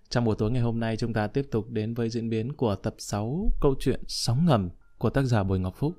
Trong buổi tối ngày hôm nay chúng ta tiếp tục đến với diễn biến của tập 6 câu chuyện Sóng Ngầm của tác giả Bùi Ngọc Phúc.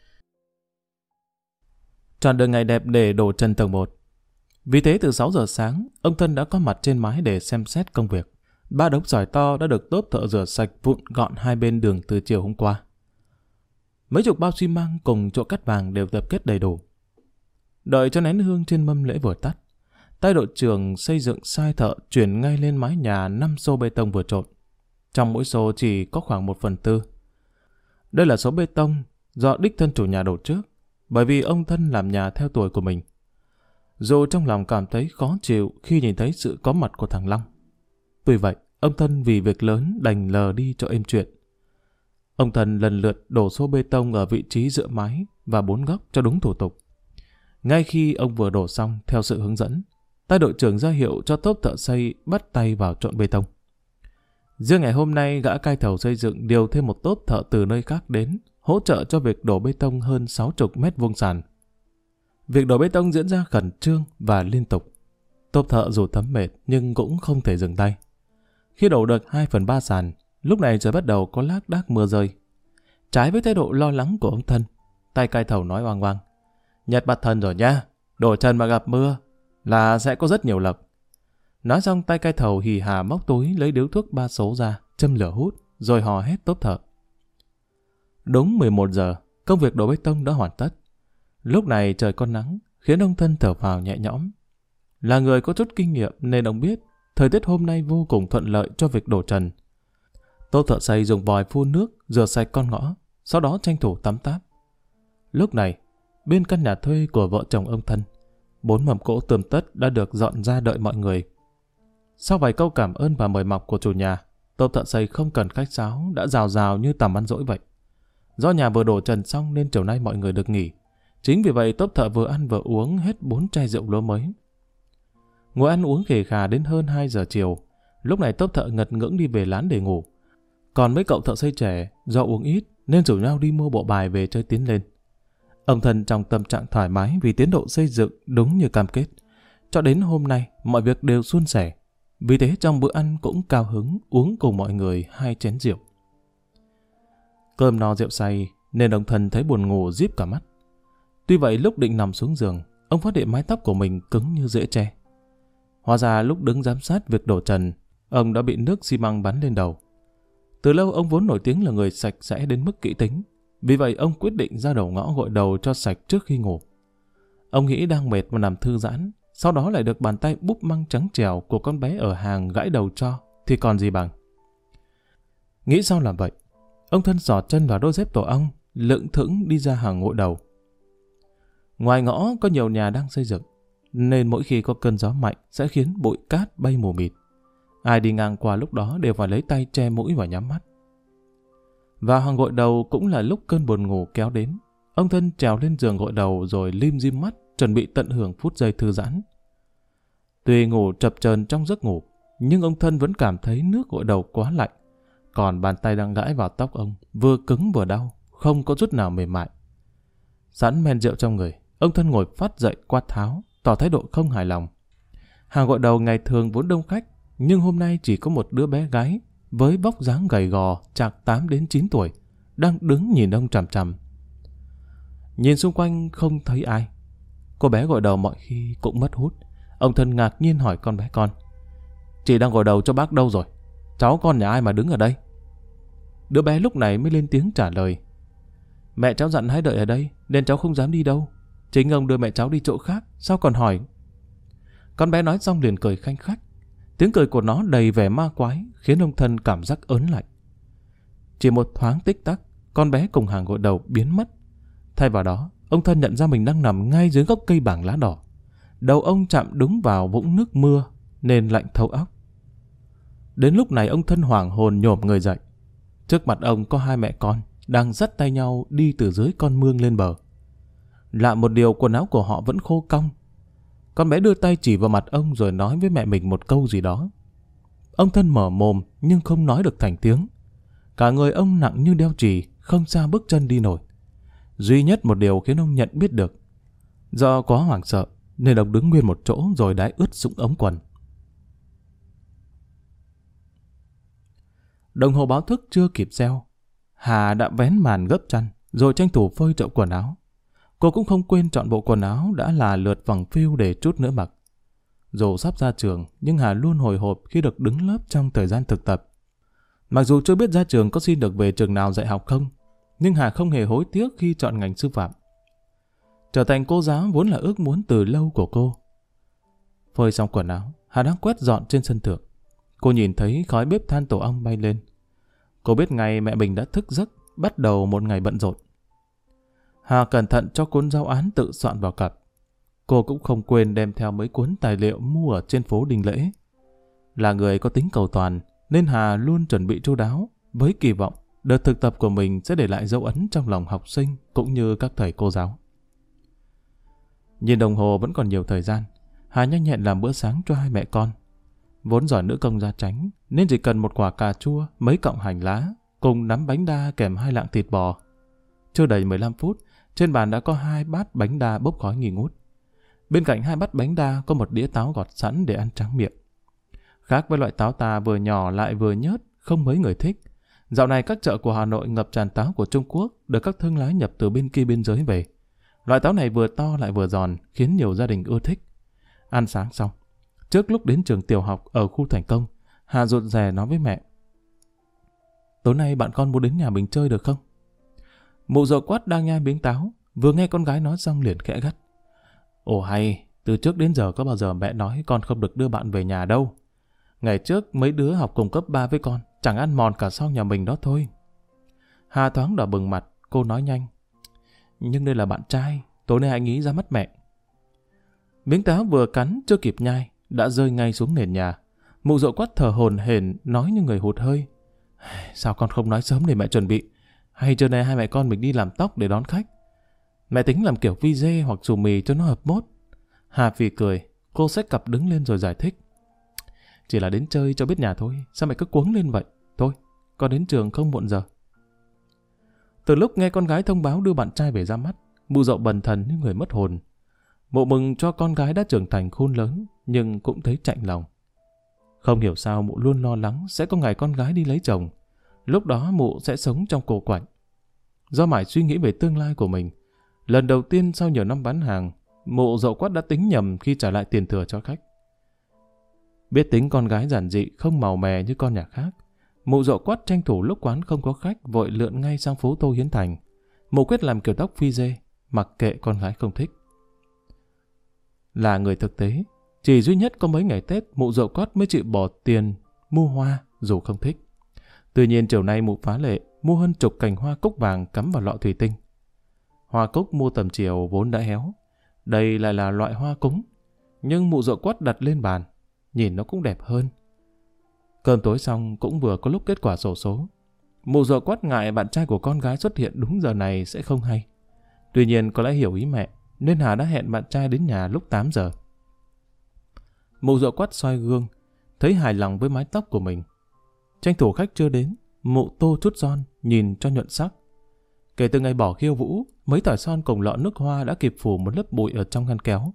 Chọn được ngày đẹp để đổ trần tầng 1. Vì thế từ 6 giờ sáng, ông Thân đã có mặt trên mái để xem xét công việc. 3 đống sỏi to đã được tốp thợ rửa sạch vụn gọn hai bên đường từ chiều hôm qua. Mấy chục bao xi măng cùng chỗ cắt vàng đều tập kết đầy đủ. Đợi cho nén hương trên mâm lễ vừa tắt, tay đội trưởng xây dựng sai thợ chuyển ngay lên mái nhà 5 xô bê tông vừa trộn. Trong mỗi xô chỉ có khoảng 1/4. Đây là số bê tông do đích thân chủ nhà đổ trước, bởi vì ông Thân làm nhà theo tuổi của mình. Dù trong lòng cảm thấy khó chịu khi nhìn thấy sự có mặt của thằng Long. Tuy vậy, ông Thân vì việc lớn đành lờ đi cho êm chuyện. Ông Thân lần lượt đổ xô bê tông ở vị trí giữa mái và 4 góc cho đúng thủ tục. Ngay khi ông vừa đổ xong theo sự hướng dẫn, tay đội trưởng ra hiệu cho tốp thợ xây bắt tay vào trộn bê tông. Riêng ngày hôm nay, gã cai thầu xây dựng điều thêm một tốp thợ từ nơi khác đến, hỗ trợ cho việc đổ bê tông hơn 60 mét vuông sàn. Việc đổ bê tông diễn ra khẩn trương và liên tục. Tốp thợ dù thấm mệt nhưng cũng không thể dừng tay. Khi đổ được 2/3 sàn, lúc này trời bắt đầu có lác đác mưa rơi. Trái với thái độ lo lắng của ông Thân, tay cai thầu nói oang oang: "Nhật bạt thần rồi nha, đổ trần mà gặp mưa là sẽ có rất nhiều lộc." Nói xong tay cai thầu hì hà móc túi lấy điếu thuốc 3 số ra, châm lửa hút, rồi hò hét tốp thợ. Đúng 11 giờ, công việc đổ bê tông đã hoàn tất. Lúc này trời có nắng, khiến ông Thân thở phào nhẹ nhõm. Là người có chút kinh nghiệm nên ông biết thời tiết hôm nay vô cùng thuận lợi cho việc đổ trần. Tốp thợ xây dùng vòi phun nước rửa sạch con ngõ, sau đó tranh thủ tắm táp. Lúc này, bên căn nhà thuê của vợ chồng ông Thân, 4 mâm cỗ tươm tất đã được dọn ra đợi mọi người. Sau vài câu cảm ơn và mời mọc của chủ nhà, tốp thợ xây không cần khách sáo đã rào rào như tầm ăn dỗi vậy. Do nhà vừa đổ trần xong nên chiều nay mọi người được nghỉ. Chính vì vậy tốp thợ vừa ăn vừa uống hết 4 chai rượu lúa mới. Ngồi ăn uống khề khà đến hơn 2 giờ chiều. Lúc này tốp thợ ngật ngưỡng đi về lán để ngủ. Còn mấy cậu thợ xây trẻ do uống ít nên rủ nhau đi mua bộ bài về chơi tiến lên. Ông Thân trong tâm trạng thoải mái vì tiến độ xây dựng đúng như cam kết. Cho đến hôm nay mọi việc đều suôn sẻ. Vì thế trong bữa ăn cũng cao hứng uống cùng mọi người 2 chén rượu. Cơm no rượu say nên ông Thân thấy buồn ngủ díp cả mắt. Tuy vậy lúc định nằm xuống giường, ông phát hiện mái tóc của mình cứng như rễ tre. Hóa ra lúc đứng giám sát việc đổ trần, ông đã bị nước xi măng bắn lên đầu. Từ lâu ông vốn nổi tiếng là người sạch sẽ đến mức kỹ tính. Vì vậy ông quyết định ra đầu ngõ gội đầu cho sạch trước khi ngủ. Ông nghĩ đang mệt mà nằm thư giãn, sau đó lại được bàn tay búp măng trắng trẻo của con bé ở hàng gãi đầu cho, thì còn gì bằng. Nghĩ sao làm vậy, ông Thân giọt chân vào đôi dép tổ ong, lững thững đi ra hàng gội đầu. Ngoài ngõ có nhiều nhà đang xây dựng, nên mỗi khi có cơn gió mạnh sẽ khiến bụi cát bay mù mịt. Ai đi ngang qua lúc đó đều phải lấy tay che mũi và nhắm mắt. Vào hàng gội đầu cũng là lúc cơn buồn ngủ kéo đến. Ông Thân trèo lên giường gội đầu rồi lim dim mắt, chuẩn bị tận hưởng phút giây thư giãn. Tuy ngủ chập chờn trong giấc ngủ, nhưng ông Thân vẫn cảm thấy nước gội đầu quá lạnh. Còn bàn tay đang gãi vào tóc ông, vừa cứng vừa đau, không có chút nào mềm mại. Sẵn men rượu trong người, ông Thân ngồi phát dậy quát tháo, tỏ thái độ không hài lòng. Hàng gội đầu ngày thường vốn đông khách, nhưng hôm nay chỉ có một đứa bé gái với vóc dáng gầy gò, chạc 8 đến 9 tuổi, đang đứng nhìn ông chằm chằm. Nhìn xung quanh không thấy ai. Cô bé gội đầu mọi khi cũng mất hút. Ông Thân ngạc nhiên hỏi con bé con: "Chị đang gội đầu cho bác đâu rồi? Cháu con nhà ai mà đứng ở đây?" Đứa bé lúc này mới lên tiếng trả lời: "Mẹ cháu dặn hãy đợi ở đây nên cháu không dám đi đâu. Chính ông đưa mẹ cháu đi chỗ khác, sao còn hỏi?" Con bé nói xong liền cười khanh khách. Tiếng cười của nó đầy vẻ ma quái, khiến ông Thân cảm giác ớn lạnh. Chỉ một thoáng tích tắc, con bé cùng hàng gội đầu biến mất. Thay vào đó, ông Thân nhận ra mình đang nằm ngay dưới gốc cây bảng lá đỏ. Đầu ông chạm đúng vào vũng nước mưa nên lạnh thấu óc. Đến lúc này ông Thân hoảng hồn nhổm người dậy. Trước mặt ông có 2 mẹ con đang dắt tay nhau đi từ dưới con mương lên bờ. Lạ một điều, quần áo của họ vẫn khô cong. Con bé đưa tay chỉ vào mặt ông rồi nói với mẹ mình một câu gì đó. Ông Thân mở mồm nhưng không nói được thành tiếng. Cả người ông nặng như đeo chì, không sao bước chân đi nổi. Duy nhất một điều khiến ông nhận biết được, do quá hoảng sợ nên ông đứng nguyên một chỗ rồi đái ướt sũng ống quần. Đồng hồ báo thức chưa kịp reo, Hà đã vén màn gấp chăn, rồi tranh thủ phơi chậu quần áo. Cô cũng không quên chọn bộ quần áo đã là lượt vòng phiu để chút nữa mặc. Dù sắp ra trường, nhưng Hà luôn hồi hộp khi được đứng lớp trong thời gian thực tập. Mặc dù chưa biết ra trường có xin được về trường nào dạy học không, nhưng Hà không hề hối tiếc khi chọn ngành sư phạm. Trở thành cô giáo vốn là ước muốn từ lâu của cô. Phơi xong quần áo, Hà đang quét dọn trên sân thượng. Cô nhìn thấy khói bếp than tổ ong bay lên. Cô biết ngay mẹ mình đã thức giấc, bắt đầu một ngày bận rộn. Hà cẩn thận cho cuốn giáo án tự soạn vào cặp. Cô cũng không quên đem theo mấy cuốn tài liệu mua ở trên phố Đình Lễ. Là người có tính cầu toàn, nên Hà luôn chuẩn bị chu đáo, với kỳ vọng đợt thực tập của mình sẽ để lại dấu ấn trong lòng học sinh cũng như các thầy cô giáo. Nhìn đồng hồ vẫn còn nhiều thời gian, Hà nhanh nhẹn làm bữa sáng cho hai mẹ con. Vốn giỏi nữ công gia chánh, nên chỉ cần một quả cà chua, mấy cọng hành lá, cùng nắm bánh đa kèm 2 lạng thịt bò. Chưa đầy 15 phút, trên bàn đã có 2 bát bánh đa bốc khói nghi ngút. Bên cạnh 2 bát bánh đa có một đĩa táo gọt sẵn để ăn tráng miệng. Khác với loại táo tà vừa nhỏ lại vừa nhớt, không mấy người thích. Dạo này các chợ của Hà Nội ngập tràn táo của Trung Quốc, được các thương lái nhập từ bên kia biên giới về. Loại táo này vừa to lại vừa giòn, khiến nhiều gia đình ưa thích. Ăn sáng xong, trước lúc đến trường tiểu học ở khu Thành Công, Hà rụt rè nói với mẹ: "Tối nay bạn con muốn đến nhà mình chơi được không?" Mụ Dậu Quát đang nhai miếng táo, vừa nghe con gái nói xong liền khẽ gắt: "Ồ hay, từ trước đến giờ có bao giờ mẹ nói con không được đưa bạn về nhà đâu. Ngày trước mấy đứa học cùng cấp 3 với con, chẳng ăn mòn cả sau nhà mình đó thôi." Hà thoáng đỏ bừng mặt, cô nói nhanh: "Nhưng đây là bạn trai, tối nay anh ý ra mắt mẹ." Miếng táo vừa cắn chưa kịp nhai, đã rơi ngay xuống nền nhà. Mụ Dậu Quát thở hổn hển nói như người hụt hơi: "Sao con không nói sớm để mẹ chuẩn bị? Hay trưa nay hai mẹ con mình đi làm tóc để đón khách? Mẹ tính làm kiểu vi dê hoặc xù mì cho nó hợp mốt." Hà phì cười, cô xách cặp đứng lên rồi giải thích: "Chỉ là đến chơi cho biết nhà thôi, sao mẹ cứ cuống lên vậy? Thôi, con đến trường không muộn giờ." Từ lúc nghe con gái thông báo đưa bạn trai về ra mắt, mụ Dậu bần thần như người mất hồn. Mụ mừng cho con gái đã trưởng thành khôn lớn, nhưng cũng thấy chạnh lòng. Không hiểu sao mụ luôn lo lắng sẽ có ngày con gái đi lấy chồng. Lúc đó mụ sẽ sống trong cô quạnh. Do mải suy nghĩ về tương lai của mình, lần đầu tiên sau nhiều năm bán hàng, mụ Dậu Quát đã tính nhầm khi trả lại tiền thừa cho khách. Biết tính con gái giản dị không màu mè như con nhà khác, mụ Dậu Quát tranh thủ lúc quán không có khách vội lượn ngay sang phố Tô Hiến Thành. Mụ quyết làm kiểu tóc phi dê, mặc kệ con gái không thích. Là người thực tế, chỉ duy nhất có mấy ngày Tết mụ Dậu Quát mới chịu bỏ tiền mua hoa dù không thích. Tuy nhiên chiều nay mụ phá lệ mua hơn chục cành hoa cúc vàng cắm vào lọ thủy tinh. Hoa cúc mua tầm chiều vốn đã héo, đây lại là loại hoa cúng, nhưng mụ Dậu Quát đặt lên bàn, nhìn nó cũng đẹp hơn. Cơm tối xong cũng vừa có lúc kết quả xổ số. Mụ Dậu Quát ngại bạn trai của con gái xuất hiện đúng giờ này sẽ không hay. Tuy nhiên có lẽ hiểu ý mẹ, nên Hà đã hẹn bạn trai đến nhà lúc 8 giờ. Mụ Dậu Quát soi gương, thấy hài lòng với mái tóc của mình. Tranh thủ khách chưa đến, mụ tô chút son, nhìn cho nhuận sắc. Kể từ ngày bỏ khiêu vũ, mấy thỏi son cùng lọ nước hoa đã kịp phủ một lớp bụi ở trong ngăn kéo.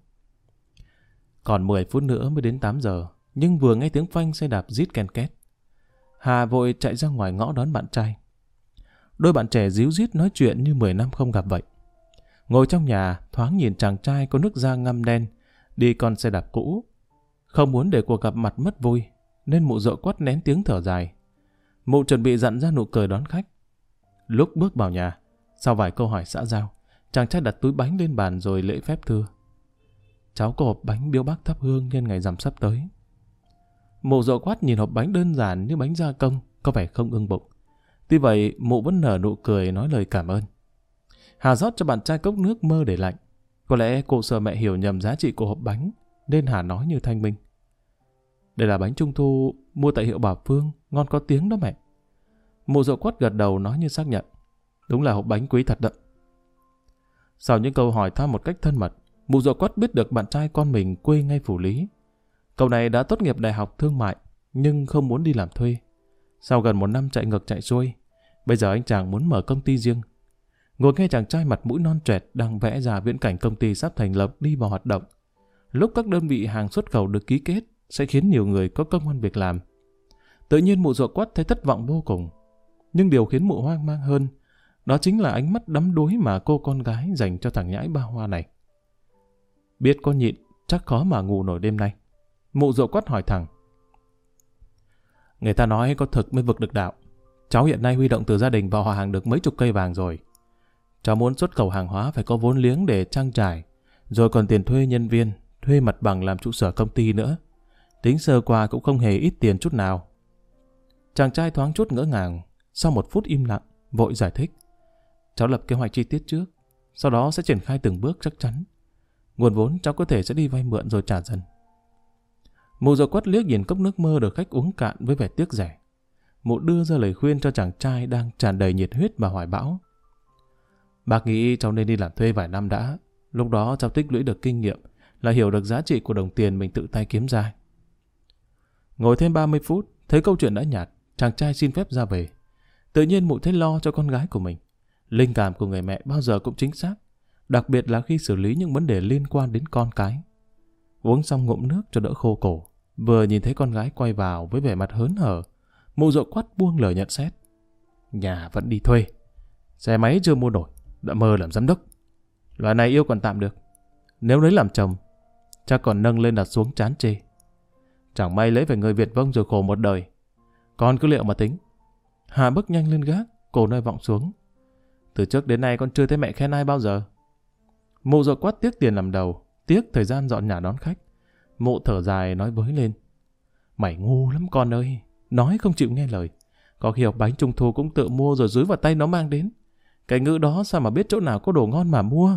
Còn 10 phút nữa mới đến 8 giờ, nhưng vừa nghe tiếng phanh xe đạp rít ken két. Hà vội chạy ra ngoài ngõ đón bạn trai. Đôi bạn trẻ díu dít nói chuyện như 10 năm không gặp vậy. Ngồi trong nhà, thoáng nhìn chàng trai có nước da ngăm đen, đi con xe đạp cũ. Không muốn để cuộc gặp mặt mất vui, nên mụ Dậu Quát nén tiếng thở dài. Mụ chuẩn bị dặn ra nụ cười đón khách. Lúc bước vào nhà, sau vài câu hỏi xã giao, chàng trai đặt túi bánh lên bàn rồi lễ phép thưa: "Cháu có hộp bánh biếu bác thắp hương nhân ngày rằm sắp tới." Mụ Dậu Quát nhìn hộp bánh đơn giản như bánh gia công, có vẻ không ưng bụng. Tuy vậy, mụ vẫn nở nụ cười nói lời cảm ơn. Hà rót cho bạn trai cốc nước mơ để lạnh. Có lẽ cô sợ mẹ hiểu nhầm giá trị của hộp bánh, nên Hà nói như thanh minh: "Đây là bánh trung thu mua tại hiệu Bảo Phương, ngon có tiếng đó mẹ." Mụ Dậu Quát gật đầu nói như xác nhận: "Đúng là hộp bánh quý thật đó." Sau những câu hỏi thăm một cách thân mật, mụ Dậu Quát biết được bạn trai con mình quê ngay Phủ Lý. Cậu này đã tốt nghiệp đại học thương mại, nhưng không muốn đi làm thuê. Sau gần 1 năm chạy ngược chạy xuôi, bây giờ anh chàng muốn mở công ty riêng. Ngồi nghe chàng trai mặt mũi non choẹt đang vẽ ra viễn cảnh công ty sắp thành lập đi vào hoạt động. Lúc các đơn vị hàng xuất khẩu được ký kết sẽ khiến nhiều người có công ăn việc làm. Tự nhiên mụ Dậu Quắt thấy thất vọng vô cùng. Nhưng điều khiến mụ hoang mang hơn, đó chính là ánh mắt đắm đuối mà cô con gái dành cho thằng nhãi Ba Hoa này. Biết có nhịn, chắc khó mà ngủ nổi đêm nay. Mụ Dậu Quắt hỏi thẳng. Người ta nói có thực mới vực được đạo. Cháu hiện nay huy động từ gia đình vào họ hàng được mấy chục cây vàng rồi. Cháu muốn xuất khẩu hàng hóa phải có vốn liếng để trang trải, rồi còn tiền thuê nhân viên, thuê mặt bằng làm trụ sở công ty nữa. Tính sơ qua cũng không hề ít tiền chút nào. Chàng trai thoáng chút ngỡ ngàng, sau một phút im lặng, vội giải thích. Cháu lập kế hoạch chi tiết trước, sau đó sẽ triển khai từng bước chắc chắn. Nguồn vốn cháu có thể sẽ đi vay mượn rồi trả dần. Mụ Dậu Quắt liếc nhìn cốc nước mơ được khách uống cạn với vẻ tiếc rẻ. Mụ đưa ra lời khuyên cho chàng trai đang tràn đầy nhiệt huyết và hoài bão. Bác nghĩ cháu nên đi làm thuê vài năm đã. Lúc đó cháu tích lũy được kinh nghiệm, là hiểu được giá trị của đồng tiền mình tự tay kiếm ra. Ngồi thêm 30 phút, thấy câu chuyện đã nhạt, chàng trai xin phép ra về. Tự nhiên mụ thấy lo cho con gái của mình. Linh cảm của người mẹ bao giờ cũng chính xác, đặc biệt là khi xử lý những vấn đề liên quan đến con cái. Uống xong ngụm nước cho đỡ khô cổ, vừa nhìn thấy con gái quay vào với vẻ mặt hớn hở, mụ Dậu Quắt buông lời nhận xét. Nhà vẫn đi thuê, xe máy chưa mua nổi, đã mơ làm giám đốc. Loại này yêu còn tạm được, nếu lấy làm chồng, chắc còn nâng lên đặt xuống chán chê. Chẳng may lấy phải người Việt vong rồi khổ một đời. Con cứ liệu mà tính. Hà bước nhanh lên gác, cổ nơi vọng xuống. Từ trước đến nay con chưa thấy mẹ khen ai bao giờ. Mụ Dậu Quắt tiếc tiền làm đầu, tiếc thời gian dọn nhà đón khách. Mụ thở dài nói với lên. Mày ngu lắm con ơi, nói không chịu nghe lời. Có khi hộp bánh trung thu cũng tự mua rồi dúi vào tay nó mang đến. Cái ngữ đó sao mà biết chỗ nào có đồ ngon mà mua.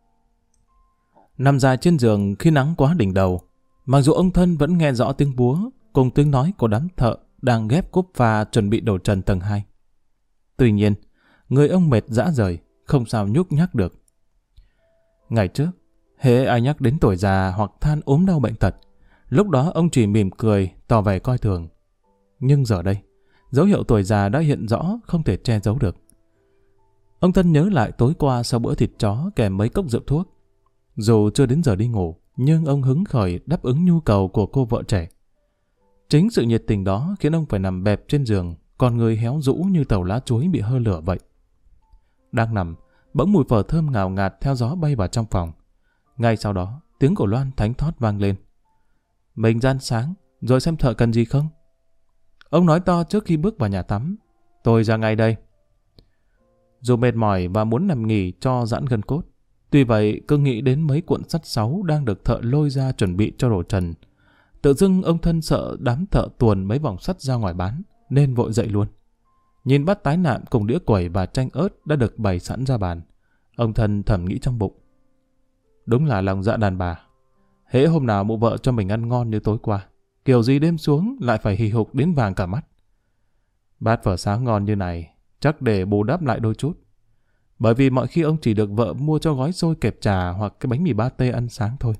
Nằm dài trên giường khi nắng quá đỉnh đầu, mặc dù ông Thân vẫn nghe rõ tiếng búa cùng tiếng nói của đám thợ đang ghép cúp pha chuẩn bị đổ trần tầng 2. Tuy nhiên, người ông mệt rã rời, không sao nhúc nhắc được. Ngày trước, hễ ai nhắc đến tuổi già hoặc than ốm đau bệnh tật, lúc đó ông chỉ mỉm cười, tỏ vẻ coi thường. Nhưng giờ đây, dấu hiệu tuổi già đã hiện rõ, không thể che giấu được. Ông Thân nhớ lại tối qua sau bữa thịt chó kèm mấy cốc rượu thuốc. Dù chưa đến giờ đi ngủ, nhưng ông hứng khởi đáp ứng nhu cầu của cô vợ trẻ. Chính sự nhiệt tình đó khiến ông phải nằm bẹp trên giường, con người héo rũ như tàu lá chuối bị hơ lửa vậy. Đang nằm, bỗng mùi phở thơm ngào ngạt theo gió bay vào trong phòng. Ngay sau đó, tiếng của Loan thánh thót vang lên. Mình ra ăn sáng, rồi xem thợ cần gì không? Ông nói to trước khi bước vào nhà tắm. Tôi ra ngay đây. Dù mệt mỏi và muốn nằm nghỉ cho giãn gân cốt, tuy vậy cứ nghĩ đến mấy cuộn sắt sáu đang được thợ lôi ra chuẩn bị cho đổ trần. Tự dưng ông Thân sợ đám thợ tuồn mấy vòng sắt ra ngoài bán, nên vội dậy luôn. Nhìn bát tái nạm cùng đĩa quẩy và chanh ớt đã được bày sẵn ra bàn, ông Thân thầm nghĩ trong bụng. Đúng là lòng dạ đàn bà. Hễ hôm nào mụ vợ cho mình ăn ngon như tối qua, kiểu gì đêm xuống lại phải hì hục đến vàng cả mắt. Bát phở sáng ngon như này, chắc để bù đắp lại đôi chút. Bởi vì mọi khi ông chỉ được vợ mua cho gói xôi kẹp trà hoặc cái bánh mì pate ăn sáng thôi.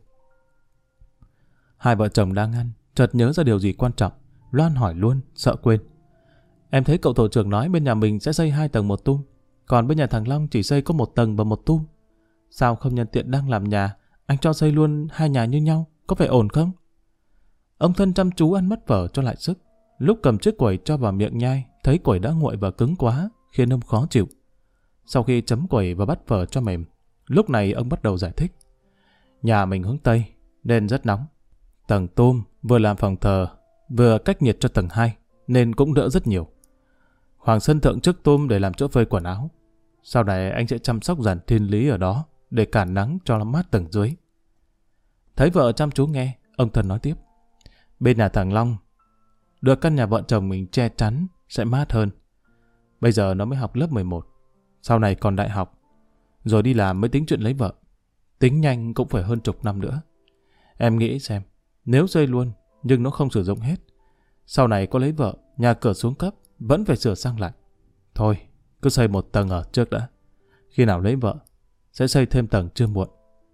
Hai vợ chồng đang ăn, chợt nhớ ra điều gì quan trọng. Loan hỏi luôn, sợ quên. Em thấy cậu tổ trưởng nói bên nhà mình sẽ xây 2 tầng 1 tum, còn bên nhà thằng Long chỉ xây có 1 tầng và 1 tum. Sao không nhân tiện đang làm nhà, anh cho xây luôn 2 nhà như nhau, có phải ổn không? Ông Thân chăm chú ăn mất phở cho lại sức. Lúc cầm chiếc quẩy cho vào miệng nhai, thấy quẩy đã nguội và cứng quá, khiến ông khó chịu. Sau khi chấm quẩy và bắt phở cho mềm, lúc này ông bắt đầu giải thích. Nhà mình hướng Tây, nên rất nóng. Tầng tum vừa làm phòng thờ, vừa cách nhiệt cho tầng 2, nên cũng đỡ rất nhiều. Khoảng sân thượng trước tum để làm chỗ phơi quần áo. Sau này anh sẽ chăm sóc dàn thiên lý ở đó, để cản nắng cho nó mát tầng dưới. Thấy vợ chăm chú nghe, ông Thân nói tiếp. Bên nhà thằng Long, được căn nhà vợ chồng mình che chắn, sẽ mát hơn. Bây giờ nó mới học lớp 11, sau này còn đại học, rồi đi làm mới tính chuyện lấy vợ. Tính nhanh cũng phải hơn chục năm nữa. Em nghĩ xem, nếu xây luôn, nhưng nó không sử dụng hết, sau này có lấy vợ, nhà cửa xuống cấp, vẫn phải sửa sang lại. Thôi, cứ xây 1 tầng ở trước đã. Khi nào lấy vợ, sẽ xây thêm tầng chưa muộn.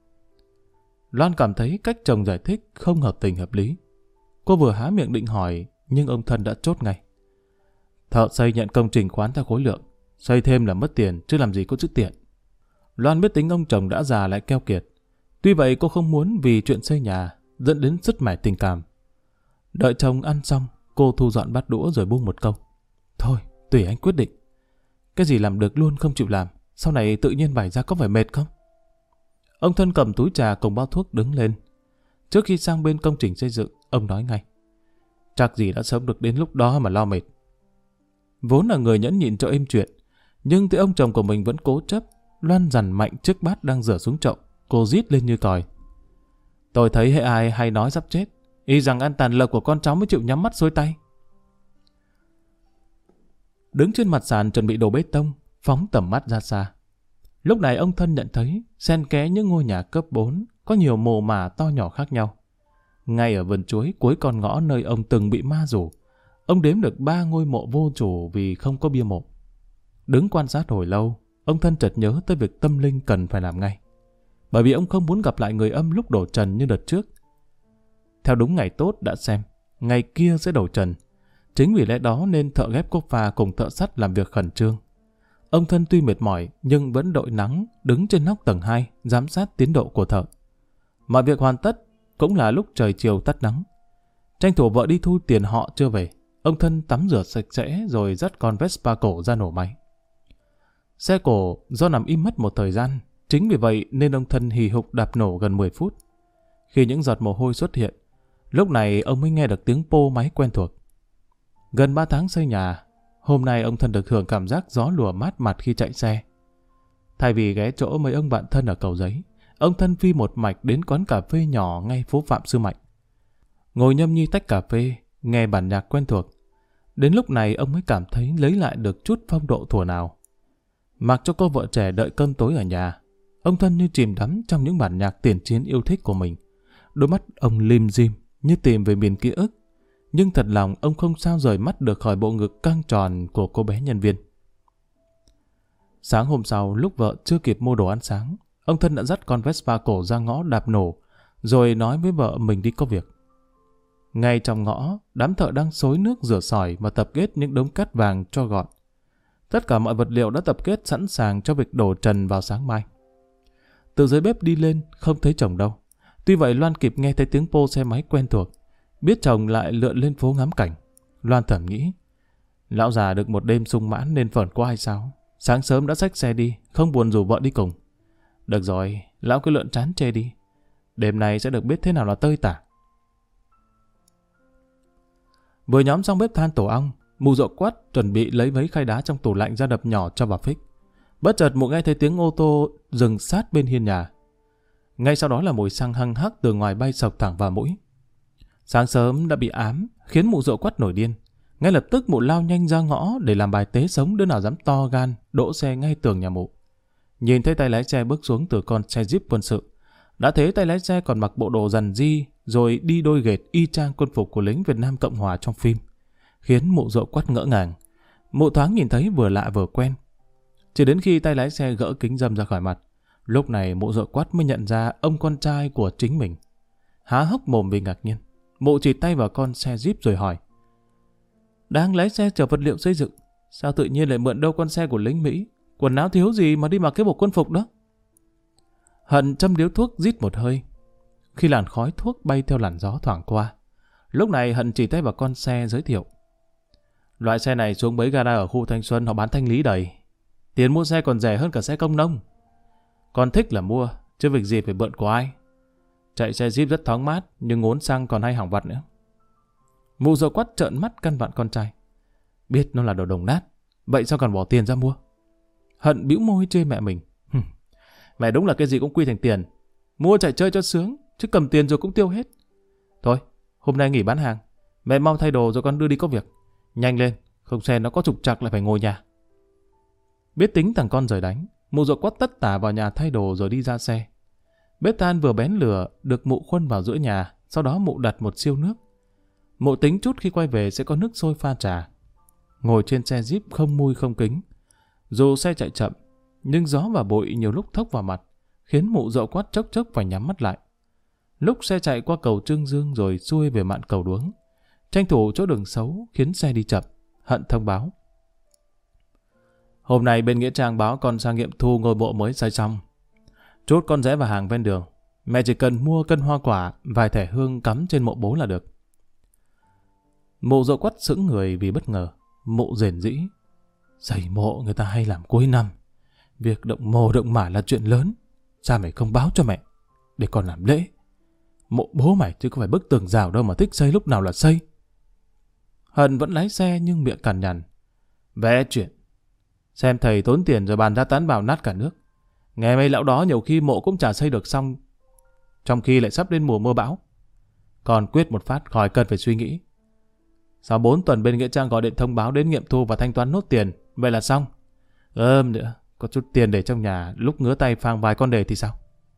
Loan cảm thấy cách chồng giải thích không hợp tình hợp lý. Cô vừa há miệng định hỏi, nhưng ông Thân đã chốt ngay. Thợ xây nhận công trình khoán theo khối lượng, xây thêm là mất tiền, chứ làm gì có chữ tiện. Loan biết tính ông chồng đã già lại keo kiệt. Tuy vậy cô không muốn vì chuyện xây nhà dẫn đến sứt mẻ tình cảm. Đợi chồng ăn xong, Cô thu dọn bát đũa rồi buông một câu. Thôi, tùy anh quyết định. Cái gì làm được luôn không chịu làm, sau này tự nhiên bày ra có phải mệt không? Ông Thân cầm túi trà cùng bao thuốc đứng lên. Trước khi sang bên công trình xây dựng, ông nói ngay. Chắc gì đã sớm được đến lúc đó mà lo mệt. Vốn là người nhẫn nhịn cho êm chuyện, nhưng thấy ông chồng của mình vẫn cố chấp. Loan dằn mạnh chiếc bát đang rửa xuống chậu. Cô rít lên như còi. Tôi thấy hệ ai hay nói sắp chết, y rằng ăn tàn lộc của con cháu mới chịu nhắm mắt xuôi tay. Đứng trên mặt sàn chuẩn bị đổ bê tông, phóng tầm mắt ra xa. Lúc này ông Thân nhận thấy xen kẽ những ngôi nhà cấp 4 có nhiều mồ mả to nhỏ khác nhau. Ngay ở vườn chuối cuối con ngõ nơi ông từng bị ma rủ, ông đếm được 3 ngôi mộ vô chủ vì không có bia mộ. Đứng quan sát hồi lâu, ông Thân chợt nhớ tới việc tâm linh cần phải làm ngay. Bởi vì ông không muốn gặp lại người âm lúc đổ trần như đợt trước. Theo đúng ngày tốt đã xem, ngày kia sẽ đổ trần. Chính vì lẽ đó nên thợ ghép cốt pha cùng thợ sắt làm việc khẩn trương. Ông Thân tuy mệt mỏi nhưng vẫn đội nắng đứng trên nóc tầng 2 giám sát tiến độ của thợ. Mọi việc hoàn tất cũng là lúc trời chiều tắt nắng. Tranh thủ vợ đi thu tiền họ chưa về, ông Thân tắm rửa sạch sẽ rồi dắt con Vespa cổ ra nổ máy. Xe cổ do nằm im mất một thời gian, chính vì vậy nên ông Thân hì hục đạp nổ gần 10 phút. Khi những giọt mồ hôi xuất hiện, lúc này ông mới nghe được tiếng pô máy quen thuộc. Gần 3 tháng xây nhà, hôm nay ông Thân được hưởng cảm giác gió lùa mát mặt khi chạy xe. Thay vì ghé chỗ mấy ông bạn thân ở Cầu Giấy, ông Thân phi một mạch đến quán cà phê nhỏ ngay phố Phạm Sư Mạnh. Ngồi nhâm nhi tách cà phê, nghe bản nhạc quen thuộc. Đến lúc này ông mới cảm thấy lấy lại được chút phong độ thuở nào. Mặc cho cô vợ trẻ đợi cơm tối ở nhà, ông Thân như chìm đắm trong những bản nhạc tiền chiến yêu thích của mình. Đôi mắt ông lim dim như tìm về miền ký ức, nhưng thật lòng ông không sao rời mắt được khỏi bộ ngực căng tròn của cô bé nhân viên. Sáng hôm sau, lúc vợ chưa kịp mua đồ ăn sáng, ông Thân đã dắt con Vespa cổ ra ngõ đạp nổ, rồi nói với vợ mình đi có việc. Ngay trong ngõ, đám thợ đang xối nước rửa sỏi và tập kết những đống cát vàng cho gọn. Tất cả mọi vật liệu đã tập kết sẵn sàng cho việc đổ trần vào sáng mai. Từ dưới bếp đi lên, không thấy chồng đâu. Tuy vậy Loan kịp nghe thấy tiếng pô xe máy quen thuộc. Biết chồng lại lượn lên phố ngắm cảnh. Loan thầm nghĩ, lão già được một đêm sung mãn nên phởn quá hay sao? Sáng sớm đã xách xe đi, không buồn rủ vợ đi cùng. Được rồi, lão cứ lượn chán chê đi. Đêm nay sẽ được biết thế nào là tơi tả. Vừa nhóm xong bếp than tổ ong, mụ Dậu Quắt chuẩn bị lấy vấy khay đá trong tủ lạnh ra đập nhỏ cho vào phích. Bất chợt mụ nghe thấy tiếng ô tô dừng sát bên hiên nhà. Ngay sau đó là mùi xăng hăng hắc từ ngoài bay sộc thẳng vào mũi. Sáng sớm đã bị ám, khiến mụ Dậu Quắt nổi điên. Ngay lập tức mụ lao nhanh ra ngõ để làm bài tế sống, đứa nào dám to gan đỗ xe ngay tường nhà mụ. Nhìn thấy tay lái xe bước xuống từ con xe Jeep quân sự. Đã thế tay lái xe còn mặc bộ đồ rằn ri, rồi đi đôi ghệt y chang quân phục của lính Việt Nam Cộng Hòa trong phim, khiến mụ Dậu Quắt ngỡ ngàng. Mụ thoáng nhìn thấy vừa lạ vừa quen. Chỉ đến khi tay lái xe gỡ kính râm ra khỏi mặt, lúc này mụ Dậu Quắt mới nhận ra ông con trai của chính mình. Há hốc mồm vì ngạc nhiên, mụ chỉ tay vào con xe Jeep rồi hỏi: đang lái xe chở vật liệu xây dựng, sao tự nhiên lại mượn đâu con xe của lính Mỹ? Quần áo thiếu gì mà đi mặc cái bộ quân phục đó? Hận châm điếu thuốc rít một hơi. Khi làn khói thuốc bay theo làn gió thoảng qua, lúc này Hận chỉ tay vào con xe giới thiệu: loại xe này xuống bấy gara ở khu Thanh Xuân họ bán thanh lý đầy. Tiền mua xe còn rẻ hơn cả xe công nông. Con thích là mua, chứ việc gì phải mượn của ai. Chạy xe Jeep rất thoáng mát, nhưng ngốn xăng còn hay hỏng vặt nữa. Mụ Dậu Quắt trợn mắt căn vặn con trai: biết nó là đồ đồng nát, vậy sao còn bỏ tiền ra mua? Hận bĩu môi chê mẹ mình: mẹ đúng là cái gì cũng quy thành tiền. Mua chạy chơi cho sướng, chứ cầm tiền rồi cũng tiêu hết. Thôi, hôm nay nghỉ bán hàng, mẹ mau thay đồ rồi con đưa đi có việc. Nhanh lên, không xe nó có trục trặc lại phải ngồi nhà. Biết tính thằng con rời đánh, mụ Dậu Quắt tất tả vào nhà thay đồ rồi đi ra xe. Bếp than vừa bén lửa được mụ khuân vào giữa nhà, sau đó mụ đặt một siêu nước. Mụ tính chút khi quay về sẽ có nước sôi pha trà. Ngồi trên xe Jeep không mui không kính. Dù xe chạy chậm, nhưng gió và bụi nhiều lúc thốc vào mặt, khiến mụ Dậu Quắt chốc chốc phải nhắm mắt lại. Lúc xe chạy qua cầu Trương Dương rồi xuôi về mạn cầu Đuống, tranh thủ chỗ đường xấu khiến xe đi chậm, Hận thông báo: hôm nay bên Nghĩa Trang báo con sang nghiệm thu ngôi mộ mới xây xong. Chốt con rẽ vào hàng ven đường, mẹ chỉ cần mua cân hoa quả, vài thẻ hương cắm trên mộ bố là được. Mụ Dậu Quắt sững người vì bất ngờ. Mụ rền rĩ. Xây mộ người ta hay làm cuối năm. Việc động mồ động mả là chuyện lớn. Sao mày không báo cho mẹ để còn làm lễ? Mộ bố mày chứ có phải bức tường rào đâu mà thích xây lúc nào là xây. Hận vẫn lái xe nhưng miệng cằn nhằn. Vẽ chuyện. Xem thầy tốn tiền rồi bàn ra tán vào nát cả nước. Nghe mấy lão đó nhiều khi mộ cũng chả xây được xong, trong khi lại sắp đến mùa mưa bão. Còn quyết một phát khỏi cần phải suy nghĩ. Sau 4 tuần bên Nghĩa Trang gọi điện thông báo đến nghiệm thu và thanh toán nốt tiền, vậy là xong. Nữa, có chút tiền để trong nhà, lúc ngứa tay phang vài con đề thì sao?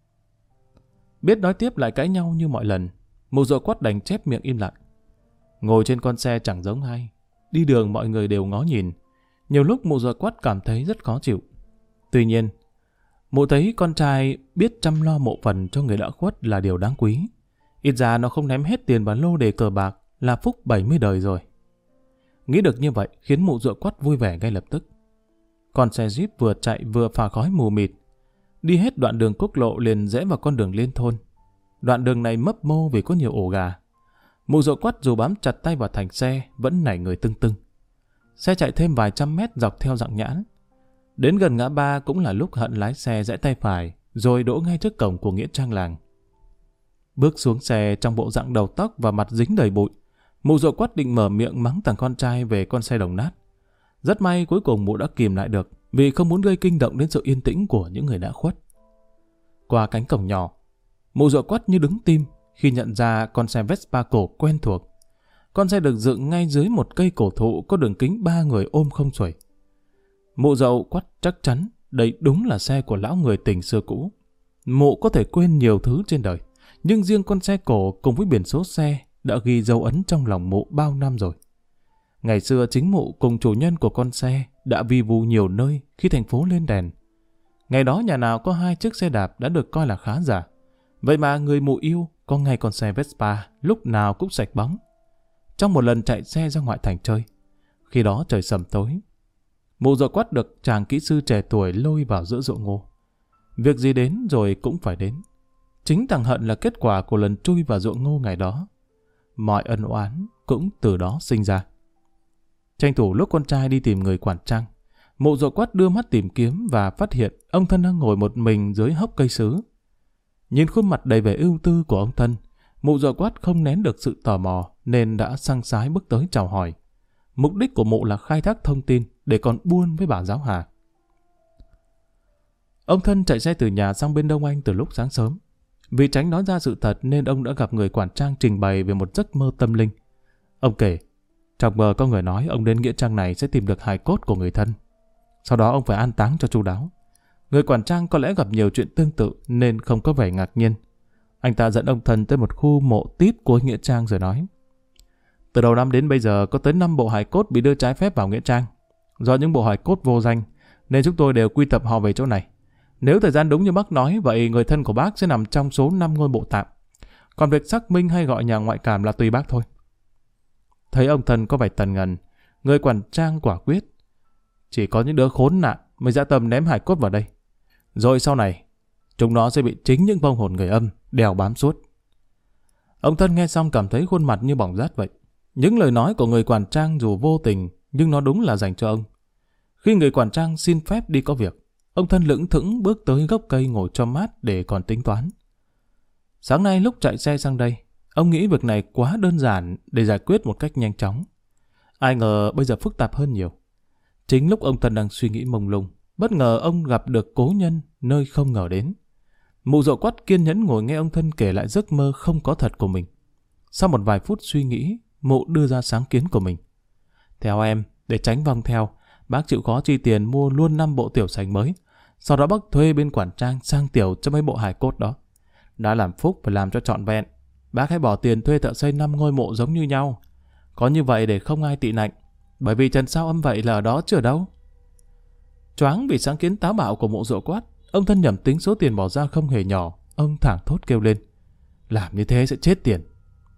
Biết nói tiếp lại cãi nhau như mọi lần, Mụ Dậu Quắt đành chép miệng im lặng. Ngồi trên con xe chẳng giống ai, đi đường mọi người đều ngó nhìn. Nhiều lúc Mụ Dậu Quắt cảm thấy rất khó chịu. Tuy nhiên, mụ thấy con trai biết chăm lo mộ phần cho người đã khuất là điều đáng quý. Ít ra nó không ném hết tiền vào lô đề cờ bạc là phúc 70 đời rồi. Nghĩ được như vậy khiến Mụ Dậu Quắt vui vẻ ngay lập tức. Con xe Jeep vừa chạy vừa phả khói mù mịt. Đi hết đoạn đường quốc lộ liền rẽ vào con đường liên thôn. Đoạn đường này mấp mô vì có nhiều ổ gà. Mụ Dậu Quắt dù bám chặt tay vào thành xe vẫn nảy người tưng tưng. Xe chạy thêm vài trăm mét dọc theo dặng nhãn. Đến gần ngã ba cũng là lúc Hận lái xe rẽ tay phải rồi đỗ ngay trước cổng của nghĩa trang làng. Bước xuống xe trong bộ dạng đầu tóc và mặt dính đầy bụi, Mụ Dậu Quắt định mở miệng mắng thằng con trai về con xe đồng nát. Rất may cuối cùng mụ đã kìm lại được vì không muốn gây kinh động đến sự yên tĩnh của những người đã khuất. Qua cánh cổng nhỏ, Mụ Dậu Quắt như đứng tim khi nhận ra con xe Vespa cổ quen thuộc. Con xe được dựng ngay dưới một cây cổ thụ có đường kính 3 người ôm không xuể. Mụ Dậu Quắt chắc chắn đây đúng là xe của lão người tình xưa cũ. Mụ có thể quên nhiều thứ trên đời, nhưng riêng con xe cổ cùng với biển số xe đã ghi dấu ấn trong lòng mụ bao năm rồi. Ngày xưa chính mụ cùng chủ nhân của con xe đã vi vu nhiều nơi khi thành phố lên đèn. Ngày đó nhà nào có 2 chiếc xe đạp đã được coi là khá giả. Vậy mà người mụ yêu có ngay con xe Vespa lúc nào cũng sạch bóng. Trong một lần chạy xe ra ngoại thành chơi, khi đó trời sầm tối, Mụ Dậu Quắt được chàng kỹ sư trẻ tuổi lôi vào giữa ruộng ngô. Việc gì đến rồi cũng phải đến. Chính thằng Hận là kết quả của lần chui vào ruộng ngô ngày đó. Mọi ân oán cũng từ đó sinh ra. Tranh thủ lúc con trai đi tìm người quản trang, Mụ Dậu Quắt đưa mắt tìm kiếm và phát hiện ông Thân đang ngồi một mình dưới hốc cây sứ. Nhìn khuôn mặt đầy vẻ ưu tư của ông Thân, Mụ Dậu Quắt không nén được sự tò mò nên đã săng sái bước tới chào hỏi. Mục đích của mụ là khai thác thông tin để còn buôn với bà giáo Hà. Ông Thân chạy xe từ nhà sang bên Đông Anh từ lúc sáng sớm. Vì tránh nói ra sự thật nên ông đã gặp người quản trang trình bày về một giấc mơ tâm linh. Ông kể, trong mơ có người nói ông đến nghĩa trang này sẽ tìm được hài cốt của người thân. Sau đó ông phải an táng cho chu đáo. Người quản trang có lẽ gặp nhiều chuyện tương tự nên không có vẻ ngạc nhiên. Anh ta dẫn ông Thân tới một khu mộ tít của nghĩa trang rồi nói, từ đầu năm đến bây giờ có tới 5 bộ hài cốt bị đưa trái phép vào nghĩa trang. Do những bộ hài cốt vô danh nên chúng tôi đều quy tập họ về chỗ này. Nếu thời gian đúng như bác nói, vậy người thân của bác sẽ nằm trong số 5 ngôi mộ tạm. Còn việc xác minh hay gọi nhà ngoại cảm là tùy bác thôi. Thấy ông Thân có vẻ tần ngần, người quản trang quả quyết, chỉ có những đứa khốn nạn mới dã tâm ném hài cốt vào đây. Rồi sau này, chúng nó sẽ bị chính những vong hồn người âm đèo bám suốt. Ông Thân nghe xong cảm thấy khuôn mặt như bỏng rát vậy. Những lời nói của người quản trang dù vô tình, nhưng nó đúng là dành cho ông. Khi người quản trang xin phép đi có việc, ông Thân lững thững bước tới gốc cây ngồi cho mát để còn tính toán. Sáng nay lúc chạy xe sang đây, ông nghĩ việc này quá đơn giản để giải quyết một cách nhanh chóng. Ai ngờ bây giờ phức tạp hơn nhiều. Chính lúc ông Thân đang suy nghĩ mông lung, bất ngờ ông gặp được cố nhân nơi không ngờ đến. Mụ Dậu Quắt kiên nhẫn ngồi nghe ông Thân kể lại giấc mơ không có thật của mình. Sau một vài phút suy nghĩ, mụ đưa ra sáng kiến của mình. Theo em, để tránh vòng theo, bác chịu khó chi tiền mua luôn 5 bộ tiểu sành mới. Sau đó bác thuê bên quản trang sang tiểu cho mấy bộ hài cốt đó. Đã làm phúc phải làm cho trọn vẹn. Bác hãy bỏ tiền thuê thợ xây 5 ngôi mộ giống như nhau. Có như vậy để không ai tị nạnh. Bởi vì trần sao âm vậy là ở đó chứ ở đâu. Choáng vì sáng kiến táo bạo của Mụ Dậu Quắt, ông Thân nhẩm tính số tiền bỏ ra không hề nhỏ. Ông thảng thốt kêu lên, làm như thế sẽ chết tiền.